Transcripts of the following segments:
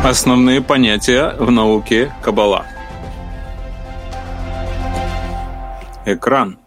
Основные понятия в науке Каббала. Экран.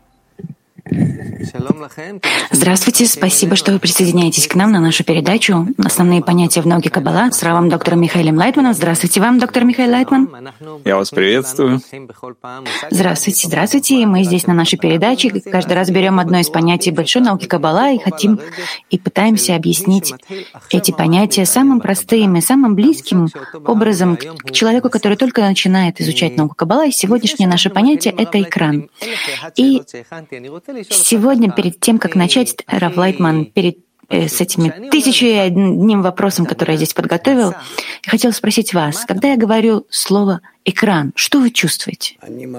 Здравствуйте, спасибо, что вы присоединяетесь к нам на нашу передачу «Основные понятия в науке Каббала» с равом доктором Михаилом Лайтманом. Здравствуйте вам, доктор Михаил Лайтман. Я вас приветствую. Здравствуйте, здравствуйте. Мы здесь на нашей передаче каждый раз берем одно из понятий большой науки Каббала и пытаемся объяснить эти понятия самым простым и самым близким образом к человеку, который только начинает изучать науку Каббала. И сегодняшнее наше понятие — это экран. И сегодня, перед тем, как начать, Рав Лайтман, с этими 1001 вопросом, который я здесь подготовил, я хотел спросить вас, когда я говорю слово «экран», что вы чувствуете?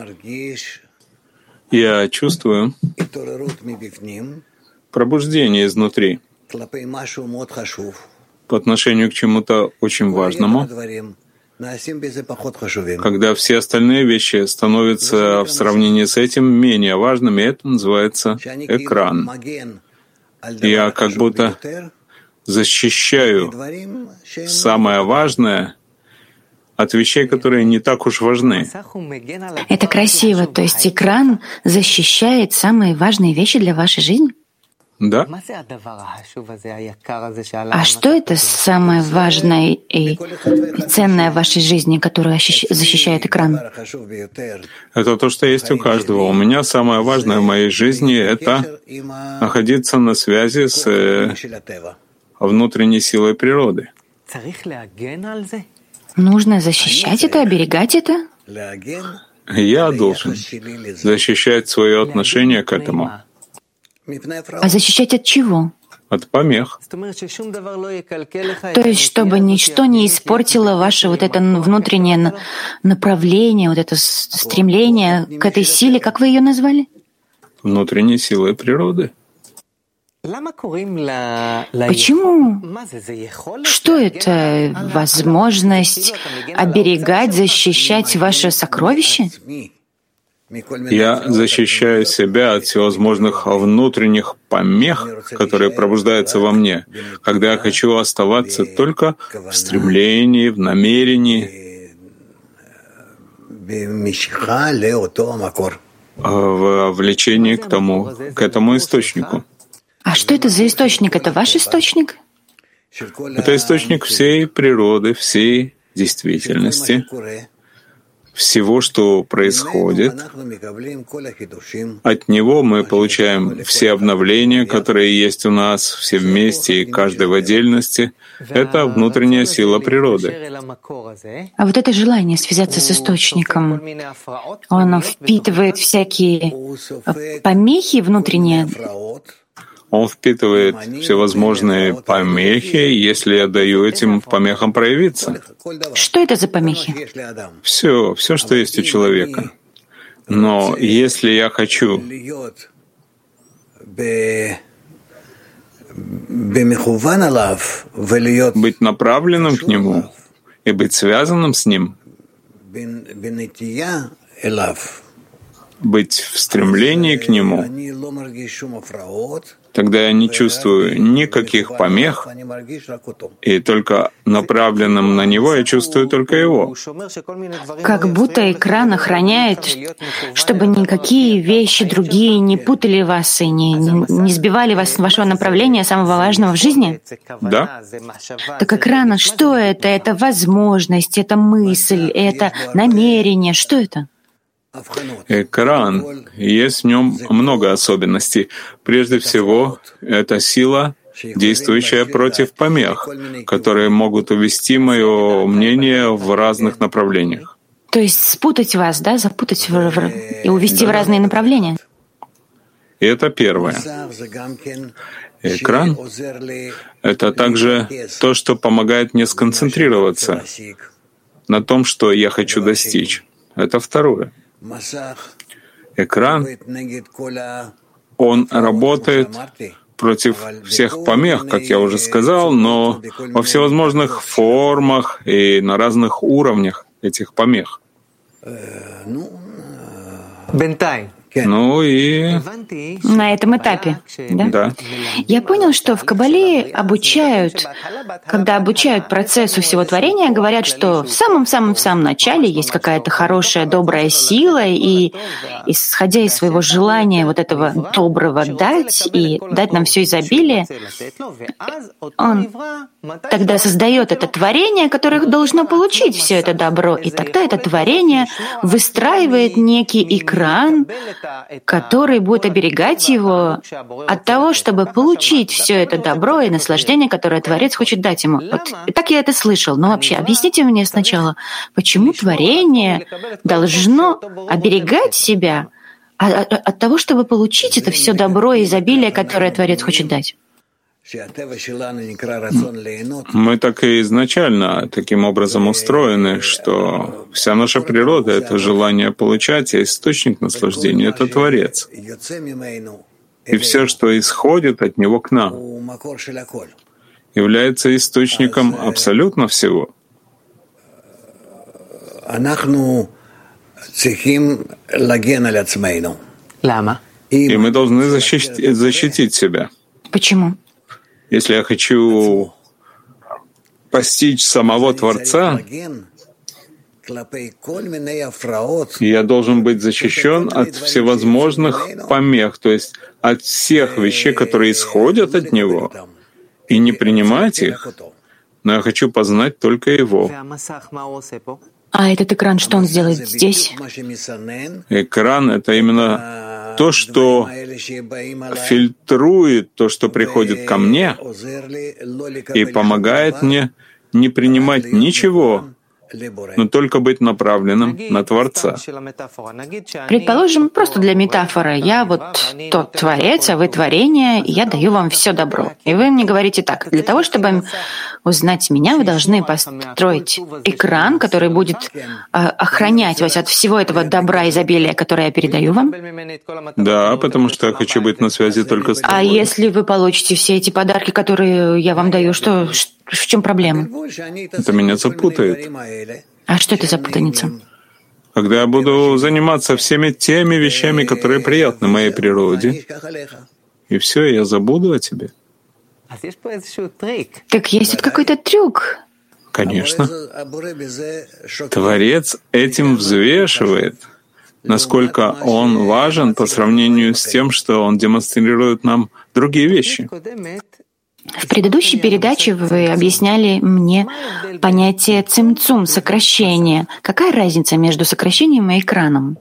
Я чувствую пробуждение изнутри по отношению к чему-то очень важному, когда все остальные вещи становятся в сравнении с этим менее важными, это называется экран. Я как будто защищаю самое важное от вещей, которые не так уж важны. Это красиво. То есть экран защищает самые важные вещи для вашей жизни? Да. А что это самое важное и ценное в вашей жизни, которое защищает экран? Это то, что есть у каждого. У меня самое важное в моей жизни — это находиться на связи с внутренней силой природы. Нужно защищать это, оберегать это? Я должен защищать свое отношение к этому. А защищать от чего? От помех. То есть, чтобы ничто не испортило ваше вот это внутреннее направление, вот это стремление к этой силе, как вы ее назвали? Внутренней силой природы. Почему? Что это? Возможность оберегать, защищать ваше сокровище? Я защищаю себя от всевозможных внутренних помех, которые пробуждаются во мне, когда я хочу оставаться только в стремлении, в намерении, в влечении к этому источнику. А что это за источник? Это ваш источник? Это источник всей природы, всей действительности, всего, что происходит. От него мы получаем все обновления, которые есть у нас, все вместе и каждый в отдельности. Это внутренняя сила природы. А вот это желание связаться с источником, оно впитывает всякие помехи внутренние? Он впитывает всевозможные помехи, если я даю этим помехам проявиться. Что это за помехи? Все, что есть у человека. Но если я хочу быть направленным к нему и быть связанным с ним, быть в стремлении к нему, тогда я не чувствую никаких помех, и только направленным на него я чувствую только его. Как будто экран охраняет, чтобы никакие вещи другие не путали вас и не сбивали вас с вашего направления, самого важного в жизни? Да. Так экран, что это? Это возможность, это мысль, это намерение. Что это? Экран, есть в нем много особенностей. Прежде всего, это сила, действующая против помех, которые могут увести мое мнение в разных направлениях. То есть спутать вас, да, запутать и увести в разные направления? И это первое. Экран — это также то, что помогает мне сконцентрироваться на том, что я хочу достичь. Это второе. Экран, он работает против всех помех, как я уже сказал, но во всевозможных формах и на разных уровнях этих помех. Ну и... На этом этапе, да? Да. Я понял, что в Кабале обучают, когда обучают процессу всего творения, говорят, что в самом начале есть какая-то хорошая, добрая сила, и исходя из своего желания вот этого доброго дать и дать нам все изобилие, он тогда создает это творение, которое должно получить все это добро, и тогда это творение выстраивает некий экран, который будет оберегать его от того, чтобы получить все это добро и наслаждение, которое Творец хочет дать ему. Вот. И так я это слышал. Но вообще, объясните мне сначала, почему творение должно оберегать себя от того, чтобы получить это все добро и изобилие, которое Творец хочет дать? Мы так и изначально таким образом устроены, что вся наша природа — это желание получать, а источник наслаждения — это Творец. И все, что исходит от Него к нам, является источником абсолютно всего. И мы должны защитить себя. Почему? Если я хочу постичь самого Творца, я должен быть защищен от всевозможных помех, то есть от всех вещей, которые исходят от Него, и не принимать их, но я хочу познать только Его. А этот экран, что он сделает здесь? Экран — это именно то, что фильтрует то, что приходит ко мне, и помогает мне не принимать ничего, но только быть направленным на Творца. Предположим, просто для метафоры, я вот тот Творец, а вы творение, и я даю вам все добро. И вы мне говорите так: для того, чтобы узнать меня, вы должны построить экран, который будет охранять вас от всего этого добра, изобилия, которое я передаю вам. Да, потому что я хочу быть на связи только с тобой. А если вы получите все эти подарки, которые я вам даю, в чем проблема? Это меня запутает. А что это за путаница? Когда я буду заниматься всеми теми вещами, которые приятны моей природе, и все, я забуду о тебе. Так есть тут какой-то трюк. Конечно. Творец этим взвешивает, насколько он важен по сравнению с тем, что он демонстрирует нам другие вещи. В предыдущей передаче вы объясняли мне понятие цимцум, сокращение. Какая разница между сокращением и экраном?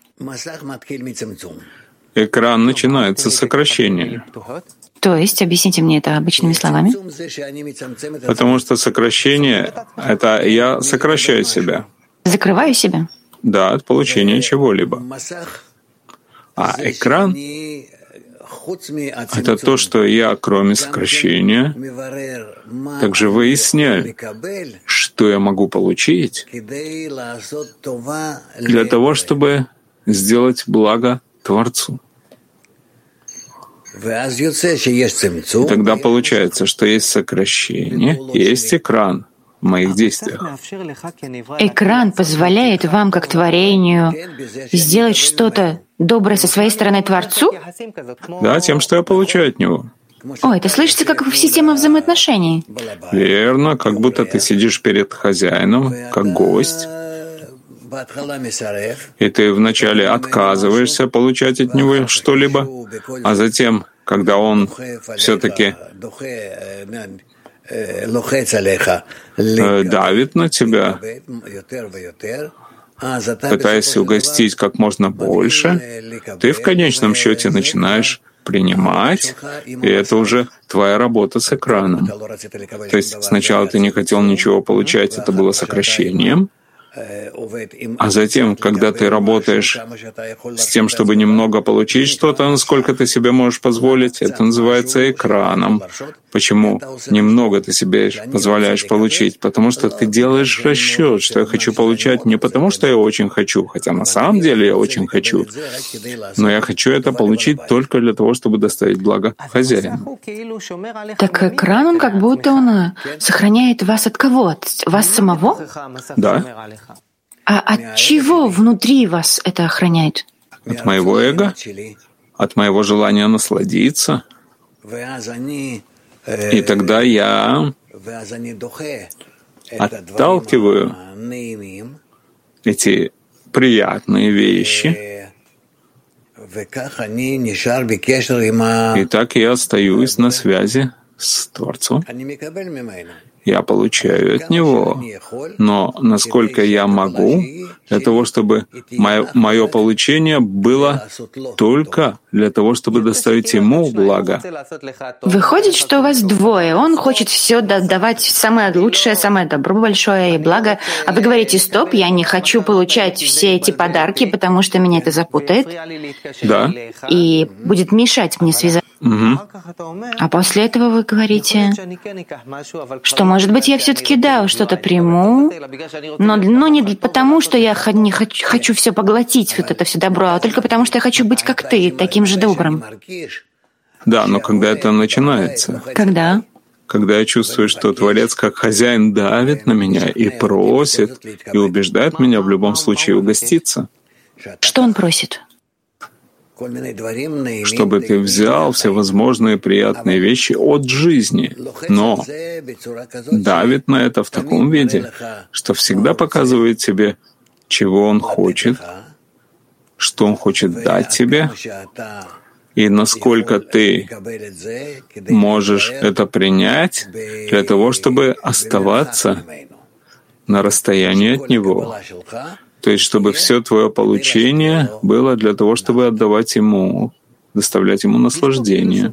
Экран начинается с сокращения. То есть, объясните мне это обычными словами. Потому что сокращение — это я сокращаю себя. Закрываю себя? Да, от получения чего-либо. А экран — это то, что я, кроме сокращения, также выясняю, что я могу получить для того, чтобы сделать благо Творцу. И тогда получается, что есть сокращение, есть экран в моих действиях. Экран позволяет вам, как творению, сделать что-то доброе со своей стороны Творцу? Да, тем, что я получаю от него. О, это слышится как в системе взаимоотношений. Верно, как будто ты сидишь перед хозяином, как гость, и ты вначале отказываешься получать от него что-либо, а затем, когда он все-таки давит на тебя, пытаясь угостить как можно больше, ты в конечном счете начинаешь принимать, и это уже твоя работа с экраном. То есть сначала ты не хотел ничего получать, это было сокращением, а затем, когда ты работаешь с тем, чтобы немного получить что-то, насколько ты себе можешь позволить, это называется экраном. Почему немного ты себе позволяешь получить? Потому что ты делаешь расчет, что я хочу получать не потому, что я очень хочу, хотя на самом деле я очень хочу, но я хочу это получить только для того, чтобы доставить благо хозяину. Так экран, он как будто он сохраняет вас от кого? От вас самого? Да. А от чего внутри вас это охраняет? от моего эго, от моего желания насладиться. И тогда я отталкиваю эти приятные вещи. И так я остаюсь на связи с Творцом. Я получаю от Него. Но насколько я могу, для того, чтобы мое получение было только для того, чтобы доставить Ему благо. Выходит, что у вас двое. Он хочет все давать самое лучшее, самое добро большое и благо. А вы говорите: стоп, я не хочу получать все эти подарки, потому что меня это запутает. Да. И будет мешать мне связаться. Угу. А после этого вы говорите, что, может быть, я все-таки что-то приму, но не потому, что я не хочу все поглотить, вот это все добро, а только потому, что я хочу быть как ты, таким же добрым. Да, но когда это начинается? Когда? Когда я чувствую, что Творец как хозяин давит на меня и просит, и убеждает меня в любом случае угоститься. Что он просит? Чтобы ты взял все возможные приятные вещи от жизни, но давит на это в таком виде, что всегда показывает тебе, чего он хочет, что он хочет дать тебе, и насколько ты можешь это принять для того, чтобы оставаться на расстоянии от него. То есть, чтобы все твое получение было для того, чтобы отдавать Ему, доставлять Ему наслаждение.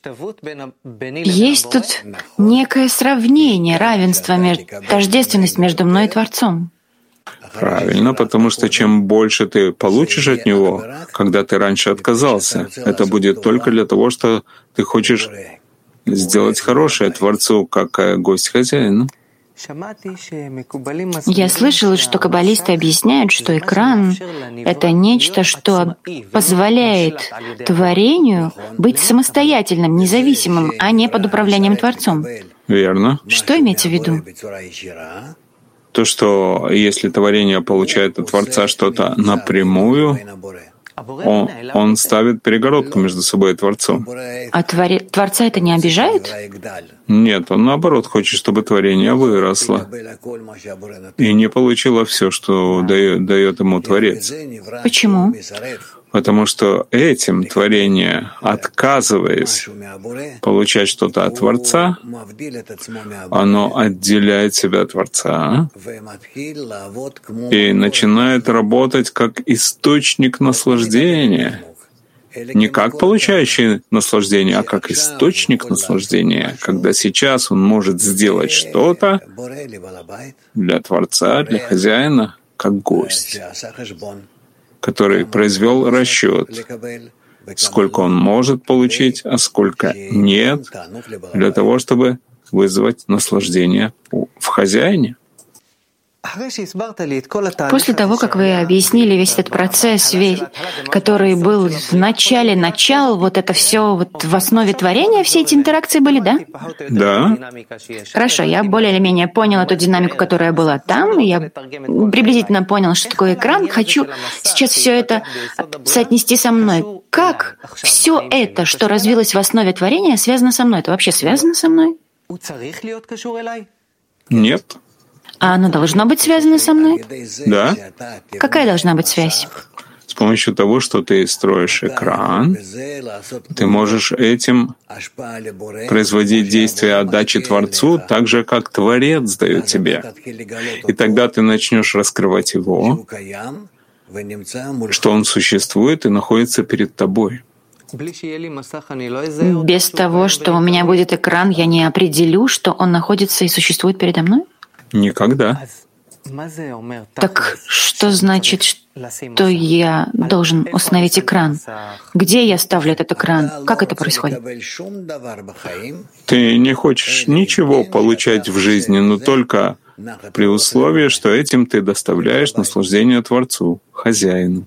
Есть тут некое сравнение, равенство, тождественность между мной и Творцом. Правильно, потому что чем больше ты получишь от Него, когда ты раньше отказался, это будет только для того, что ты хочешь сделать хорошее Творцу, как гость хозяину. Я слышала, что каббалисты объясняют, что экран — это нечто, что позволяет творению быть самостоятельным, независимым, а не под управлением Творцом. Верно. Что имеется в виду? То, что если творение получает от Творца что-то напрямую, он ставит перегородку между собой и Творцом. А Творца это не обижает? Нет, он наоборот хочет, чтобы творение выросло и не получило все, что дает ему Творец. Почему? Потому что этим творение, отказываясь получать что-то от Творца, оно отделяет себя от Творца и начинает работать как источник наслаждения. Не как получающий наслаждение, а как источник наслаждения, когда сейчас он может сделать что-то для Творца, для хозяина, как гость, который произвел расчет, сколько он может получить, а сколько нет, для того, чтобы вызвать наслаждение в хозяине. После того, как вы объяснили весь этот процесс, который был в начале начал, вот это все вот в основе творения, все эти интеракции были, да? Да. Хорошо, я более или менее понял эту динамику, которая была там, и я приблизительно понял, что такое экран. Хочу сейчас все это соотнести со мной. Как все это, что развилось в основе творения, связано со мной? Это вообще связано со мной? Нет. А оно должно быть связано со мной? Да. Какая должна быть связь? С помощью того, что ты строишь экран, ты можешь этим производить действие отдачи Творцу так же, как Творец дает тебе. И тогда ты начнешь раскрывать его, что он существует и находится перед тобой. Без того, что у меня будет экран, я не определю, что он находится и существует передо мной? Никогда. Так что значит, что я должен установить экран? Где я ставлю этот экран? Как это происходит? Ты не хочешь ничего получать в жизни, но только при условии, что этим ты доставляешь наслаждение Творцу, хозяину.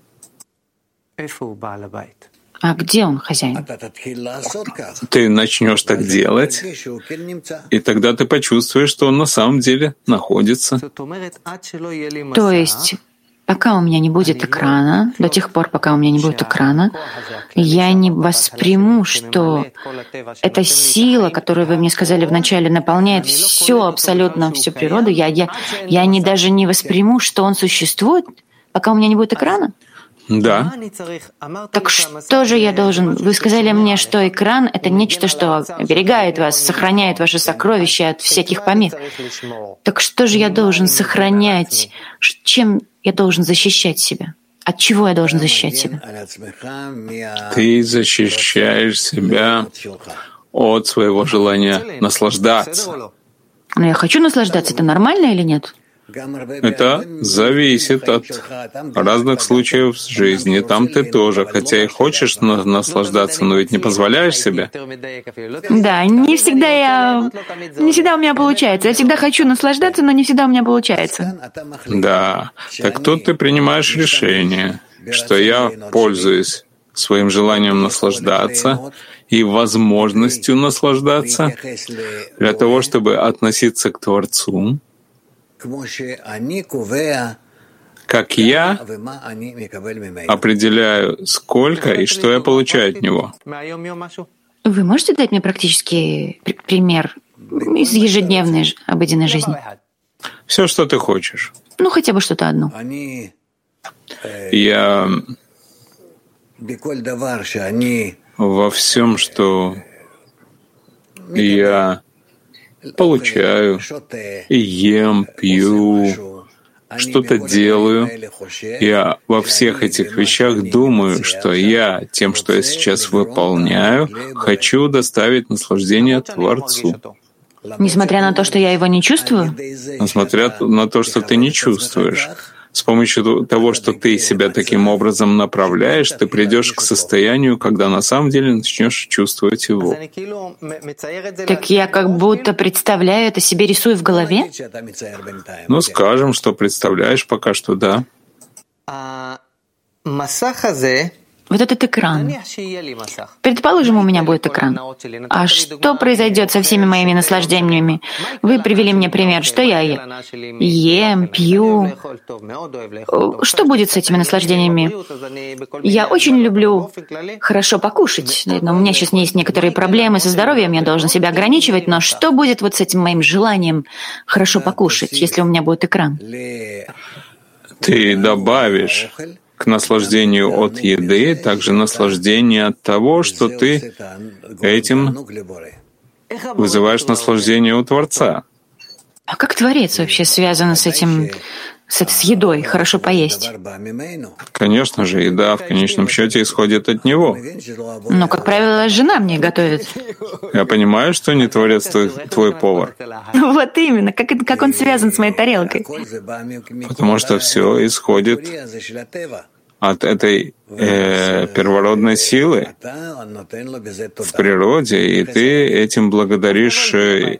А где он, хозяин? Ты начнешь так делать, и тогда ты почувствуешь, что он на самом деле находится. То есть пока у меня не будет экрана, до тех пор, пока у меня не будет экрана, я не восприму, что эта сила, которую вы мне сказали вначале, наполняет все, абсолютно всю природу. Я даже не восприму, что он существует, пока у меня не будет экрана. Да. Так что же я должен? Вы сказали мне, что экран — это нечто, что оберегает вас, сохраняет ваши сокровища от всяких помех. Так что же я должен сохранять? Чем я должен защищать себя? От чего я должен защищать себя? Ты защищаешь себя от своего желания наслаждаться. Но я хочу наслаждаться. Это нормально или нет? Это зависит от разных случаев в жизни. Там ты тоже, хотя и хочешь наслаждаться, но ведь не позволяешь себе. Да, не всегда у меня получается. Я всегда хочу наслаждаться, но не всегда у меня получается. Да, так тут ты принимаешь решение, что я пользуюсь своим желанием наслаждаться и возможностью наслаждаться для того, чтобы относиться к Творцу, как я определяю, сколько и что я получаю от него. Вы можете дать мне практический пример из ежедневной обыденной жизни? Все, что ты хочешь. Ну, хотя бы что-то одно. Я во всем, что я получаю, и ем, пью, что-то делаю. Я во всех этих вещах думаю, что я тем, что я сейчас выполняю, хочу доставить наслаждение Творцу. Несмотря на то, что я его не чувствую? Несмотря на то, что ты не чувствуешь. С помощью того, что ты себя таким образом направляешь, ты придешь к состоянию, когда на самом деле начнешь чувствовать его. Так я как будто представляю это себе, рисую в голове? Ну, скажем, что представляешь пока что, да. Вот этот экран. Предположим, у меня будет экран. А что произойдет со всеми моими наслаждениями? Вы привели мне пример, что я ем, пью. Что будет с этими наслаждениями? Я очень люблю хорошо покушать, но у меня сейчас есть некоторые проблемы со здоровьем, я должен себя ограничивать, но что будет вот с этим моим желанием хорошо покушать, если у меня будет экран? Ты добавишь к наслаждению от еды также наслаждение от того, что ты этим вызываешь наслаждение у Творца. А как Творец вообще связан с этим, с едой, хорошо поесть? Конечно же, еда в конечном счете исходит от него. Но, как правило, жена мне готовит. Я понимаю, что не Творец твой повар. Вот именно, как он связан с моей тарелкой. Потому что все исходит от этой первородной силы в природе, и ты этим благодаришь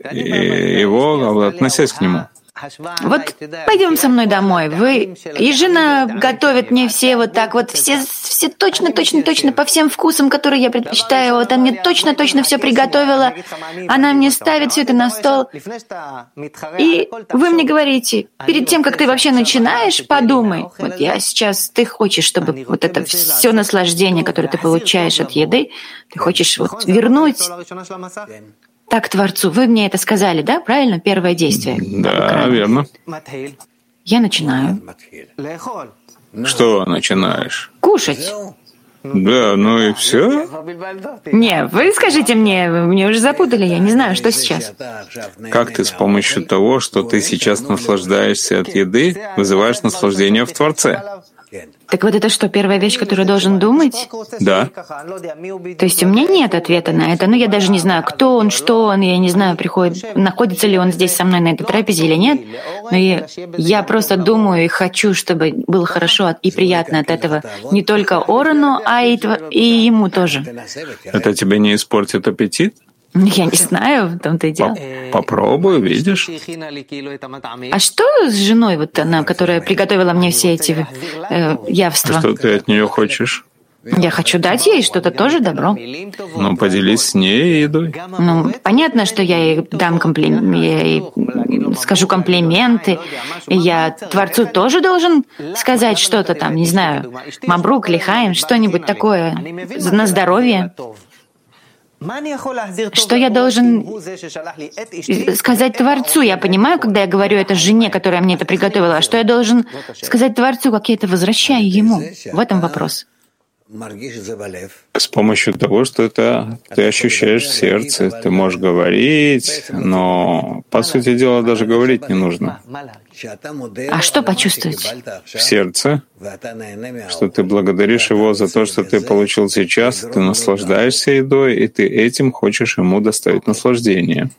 его, относясь к нему. Вот пойдем со мной домой. И жена готовит мне все вот так вот, все точно по всем вкусам, которые я предпочитаю. Вот она мне точно все приготовила. Она мне ставит все это на стол. И вы мне говорите, перед тем, как ты вообще начинаешь, подумай. Вот я сейчас, ты хочешь, чтобы вот это все наслаждение, которое ты получаешь от еды, ты хочешь вот вернуть так Творцу. Вы мне это сказали, да? Правильно? Первое действие. Да, верно. Я начинаю. Что начинаешь? Кушать. Да, ну и все? Не, вы скажите мне уже запутали, я не знаю, что сейчас. Как ты с помощью того, что ты сейчас наслаждаешься от еды, вызываешь наслаждение в Творце? Так вот это что, первая вещь, которую должен думать? Да. То есть у меня нет ответа на это. Я даже не знаю, кто он, что он, я не знаю, находится ли он здесь со мной на этой трапезе или нет. Но я просто думаю и хочу, чтобы было хорошо и приятно от этого не только Орану, а и ему тоже. Это тебе не испортит аппетит? Я не знаю, в том-то и дело. Попробуй, видишь. А что с женой, вот она, которая приготовила мне все эти явства? Что ты от нее хочешь? Я хочу дать ей что-то тоже добро. Ну, поделись с ней едой. Ну, понятно, что я ей дам скажу комплименты. Я Творцу тоже должен сказать что-то там, не знаю, мабрук, лихаим, что-нибудь такое на здоровье. Что я должен сказать Творцу? Я понимаю, когда я говорю это жене, которая мне это приготовила, что я должен сказать Творцу, как я это возвращаю ему? В этом вопрос. С помощью того, что это ты ощущаешь в сердце, ты можешь говорить, но, по сути дела, даже говорить не нужно. А что почувствовать? В сердце, что ты благодаришь его за то, что ты получил сейчас, ты наслаждаешься едой, и ты этим хочешь ему доставить наслаждение.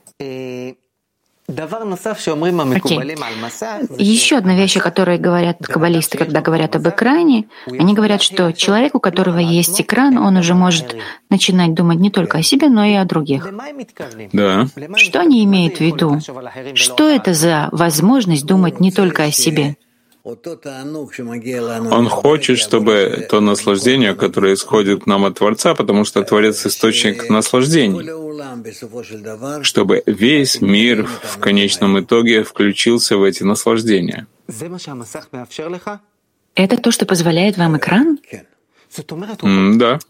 Окей. Еще одна вещь, о которой говорят каббалисты, когда говорят об экране, они говорят, что человек, у которого есть экран, он уже может начинать думать не только о себе, но и о других. Да. Что они имеют в виду? Что это за возможность думать не только о себе? Он хочет, чтобы то наслаждение, которое исходит к нам от Творца, потому что Творец — источник наслаждений, чтобы весь мир в конечном итоге включился в эти наслаждения. Это то, что позволяет вам экран? Да.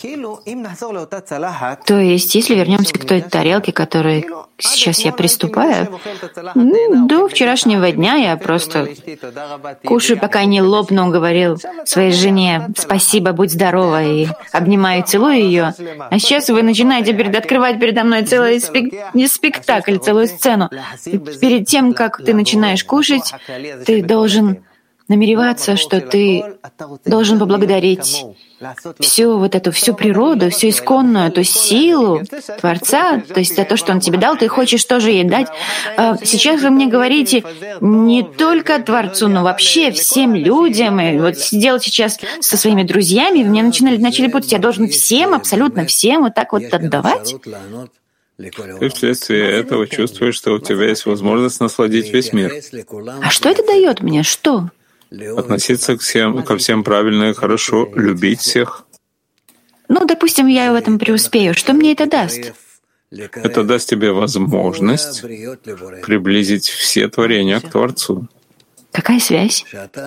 То есть, если вернемся к той тарелке, к которой сейчас я приступаю, до вчерашнего дня я просто кушаю, пока не лопну, говорил своей жене «спасибо, будь здорова», и обнимаю и целую ее. А сейчас вы начинаете открывать передо мной целый спектакль, целую сцену. И перед тем, как ты начинаешь кушать, ты должен намереваться, что ты должен поблагодарить всю природу, всю исконную, эту силу Творца, то есть за то, что Он тебе дал, ты хочешь тоже ей дать. Сейчас вы мне говорите не только Творцу, но вообще всем людям. И вот сидел сейчас со своими друзьями, вы мне начали путать, я должен всем, абсолютно всем вот так вот отдавать? Ты вследствие этого чувствуешь, что у тебя есть возможность насладить весь мир. А что это дает мне? Что? Относиться ко всем правильно и хорошо, любить всех. Ну, допустим, я в этом преуспею. Что мне это даст? Это даст тебе возможность приблизить все творения к Творцу. Какая связь?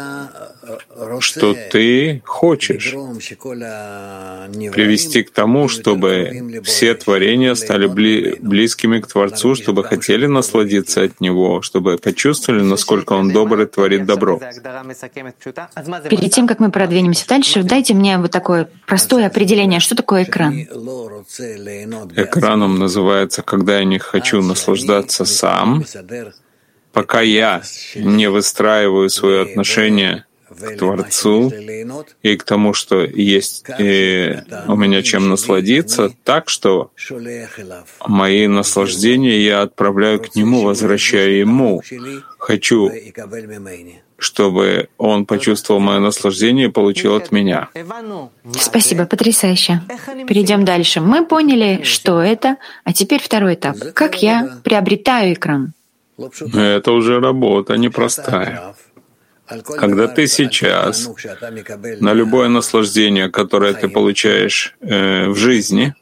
Что ты хочешь привести к тому, чтобы все творения стали близкими к Творцу, чтобы хотели насладиться от Него, чтобы почувствовали, насколько Он добр и творит добро. Перед тем, как мы продвинемся дальше, дайте мне вот такое простое определение, что такое экран. Экраном называется, когда я не хочу наслаждаться сам, пока я не выстраиваю свое отношение к Творцу и к тому, что есть у меня чем насладиться, так что мои наслаждения я отправляю к Нему, возвращаю Ему. Хочу, чтобы Он почувствовал мое наслаждение и получил от меня. Спасибо, потрясающе. Перейдем дальше. Мы поняли, что это, а теперь второй этап. Как я приобретаю экран? Это уже работа непростая. Когда ты сейчас на любое наслаждение, которое ты получаешь в жизни,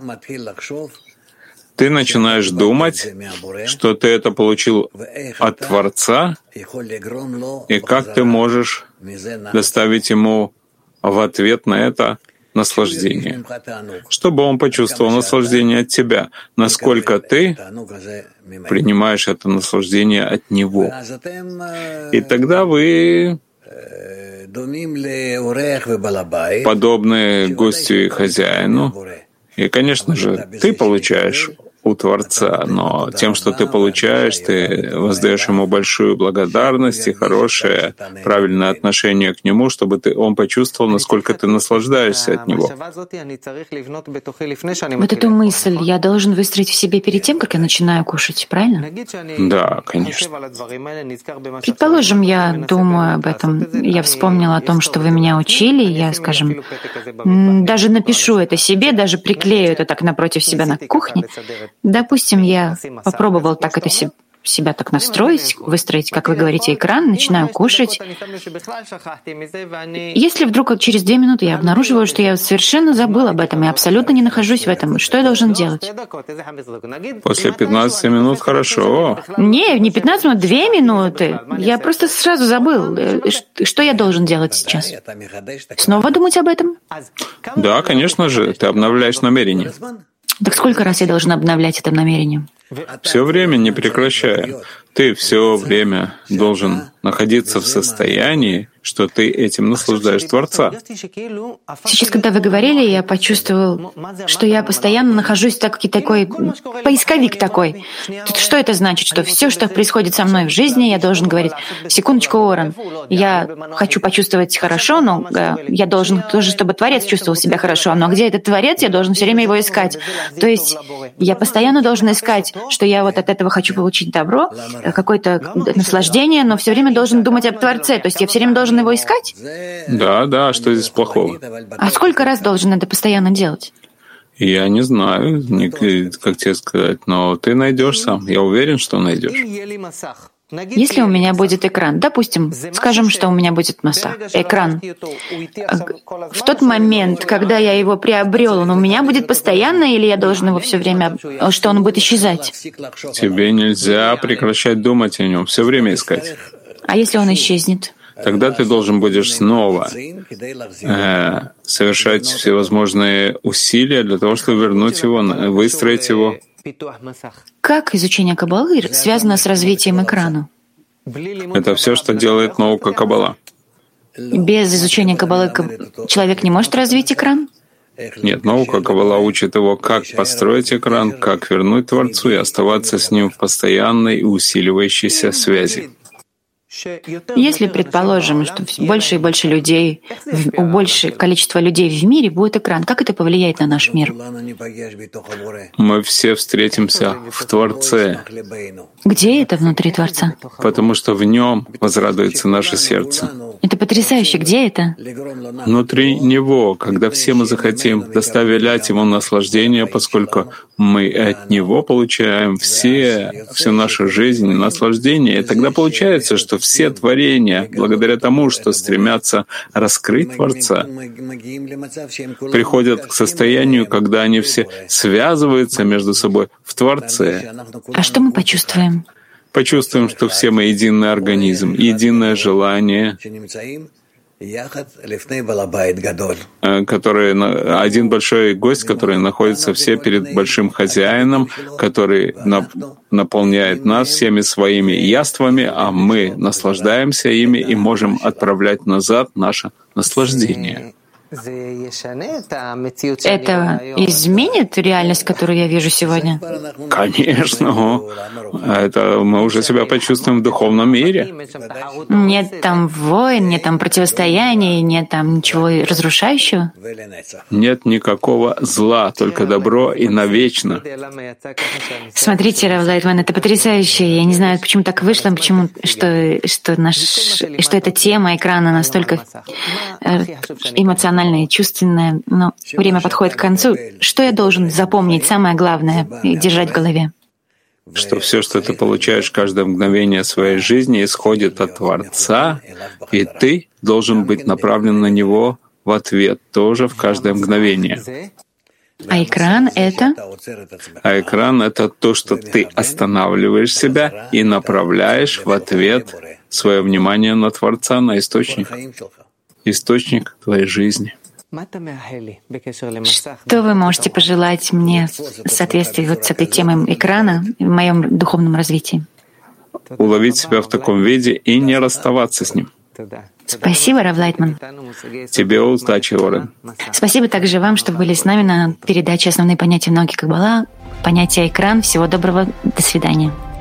ты начинаешь думать, что ты это получил от Творца, и как ты можешь доставить Ему в ответ на это наслаждение, чтобы Он почувствовал наслаждение от тебя, насколько ты принимаешь это наслаждение от Него. И тогда вы подобны гостю и хозяину. И, конечно же, ты получаешь у Творца, но тем, что ты получаешь, ты воздаешь Ему большую благодарность и хорошее, правильное отношение к Нему, чтобы он почувствовал, насколько ты наслаждаешься от Него. Вот эту мысль я должен выстроить в себе перед тем, как я начинаю кушать, правильно? Да, конечно. Предположим, я думаю об этом, я вспомнила о том, что вы меня учили, я, скажем, даже напишу это себе, даже приклею это так напротив себя на кухне. Допустим, я попробовал так это себя так настроить, выстроить, как вы говорите, экран, начинаю кушать. Если вдруг через 2 минуты я обнаруживаю, что я совершенно забыл об этом и абсолютно не нахожусь в этом, что я должен делать? После 15 минут хорошо. Не 15 минут, 2 минуты. Я просто сразу забыл. Что я должен делать сейчас? Снова думать об этом? Да, конечно же, ты обновляешь намерение. Так сколько раз я должен обновлять это намерение? Все время, не прекращая. Ты все время должен находиться в состоянии, что ты этим наслаждаешь Творца. Сейчас, когда вы говорили, я почувствовал, что я постоянно нахожусь такой поисковик такой. Что это значит? Что все, что происходит со мной в жизни, я должен говорить: секундочку, Орен, я хочу почувствовать хорошо, но я должен тоже, чтобы Творец чувствовал себя хорошо. Но где этот Творец, я должен все время его искать. То есть я постоянно должен искать, что я вот от этого хочу получить добро, какое-то наслаждение, но все время должен думать об Творце. То есть я все время должен его искать? Да, что здесь плохого? А сколько раз должен это постоянно делать? Я не знаю, как тебе сказать, но ты найдешь сам. Я уверен, что найдешь. Если у меня будет экран, допустим, скажем, что у меня будет экран, в тот момент, когда я его приобрел, он у меня будет постоянно, или я должен его все время, что он будет исчезать? Тебе нельзя прекращать думать о нем, все время искать. А если он исчезнет? Тогда ты должен будешь снова совершать всевозможные усилия для того, чтобы вернуть его, выстроить его. Как изучение Каббалы связано с развитием экрана? Это все, что делает наука Каббала. Без изучения Каббалы человек не может развить экран? Нет, наука Каббала учит его, как построить экран, как вернуть Творцу и оставаться с ним в постоянной и усиливающейся связи. Если, предположим, что больше и больше людей, у большего количества людей в мире будет экран, как это повлияет на наш мир? Мы все встретимся в Творце. Где это внутри Творца? Потому что в нем возрадуется наше сердце. Это потрясающе. Где это? Внутри Него, когда все мы захотим доставлять Ему наслаждение, поскольку мы от Него получаем всю нашу жизнь и наслаждение. И тогда получается, что все творения, благодаря тому, что стремятся раскрыть Творца, приходят к состоянию, когда они все связываются между собой в Творце. А что мы почувствуем? Почувствуем, что все мы единый организм, единое желание, один большой гость, который находится все перед большим хозяином, который наполняет нас всеми своими яствами, а мы наслаждаемся ими и можем отправлять назад наше наслаждение. Это изменит реальность, которую я вижу сегодня? Конечно. Это мы уже себя почувствуем в духовном мире. Нет там войн, нет там противостояний, нет там ничего разрушающего? Нет никакого зла, только добро и навечно. Смотрите, Рав Лайтман, это потрясающе. Я не знаю, почему так вышло, почему, что эта тема экрана настолько эмоциональная и чувственное, но время подходит к концу. Что я должен запомнить, самое главное, и держать в голове? Что все, что ты получаешь каждое мгновение своей жизни, исходит от Творца, и ты должен быть направлен на Него в ответ тоже в каждое мгновение. А экран — это? А экран — это то, что ты останавливаешь себя и направляешь в ответ свое внимание на Творца, на источник твоей жизни. Что вы можете пожелать мне в соответствии с этой темой экрана в моем духовном развитии? Уловить себя в таком виде и не расставаться с ним. Спасибо, Рав Лайтман. Тебе удачи, Орен. Спасибо также вам, что были с нами на передаче «Основные понятия науки Каббала», понятие «экран». Всего доброго. До свидания.